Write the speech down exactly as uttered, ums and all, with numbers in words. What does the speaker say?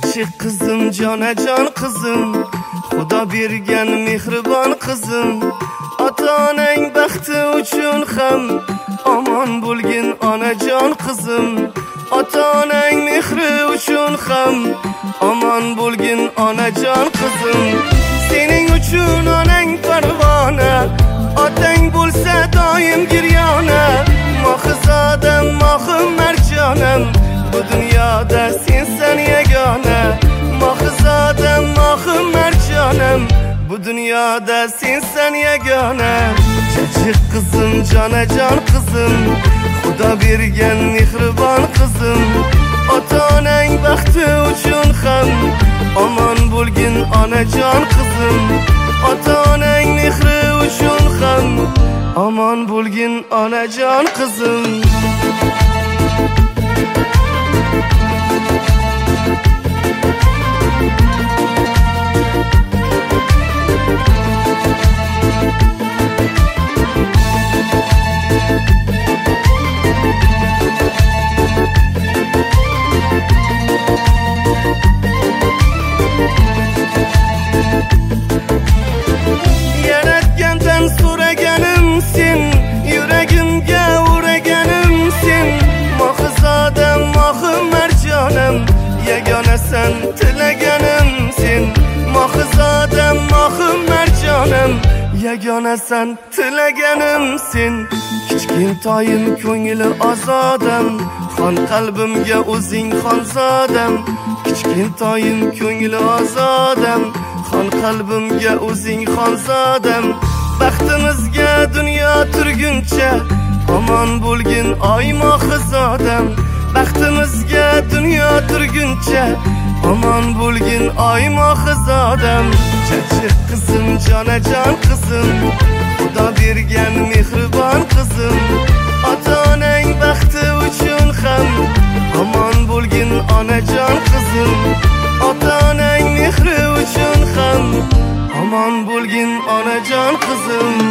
Chachik qizim, jonajon qizim, Xudo bergan mehribon qizim. Ota-onang baxti uchun ham omon bo'lgin onajon qizim. Ota-onang mehri uchun ham omon bo'lgin onajon qizim. Sening uchun onang parvona, otang bo'lsa doim giryona. Mohizodam, mohim marjonam, bu dunyoda sensan yagona. Mohizodam, mohim marjonam, bu dunyoda sensan yagona. Chachik qizim, jonajon qizim, Xudo bergan mehribon qizim. Ota-onang baxti uchun ham omon bo'lgin onajon qizim. Ota-onang mehri uchun ham omon bo'lgin onajon qizim. Yagonasan, tilaganim sen. Mohizodam, mohim marjonam, yagonasan, tilaganim sen. Kichkintoyim, ko'ngli ozodam, xon qalbimga o'zing xonzodam. Kichkintoyim, ko'ngli ozodam, xon qalbimga o'zing xonzodam. Baxtimizga dunyo turguncha omon bo'lgin oy mohizodam. Baxtimizga dunyo turguncha omon bo'lgin oy mohizodam. Chachik qizim, jonajon qizim, Xudo bergan mehribon qizim. Ota-onang baxti uchun ham omon bo'lgin onajon qizim. Ota-onang mehri uchun ham omon bo'lgin onajon qizim.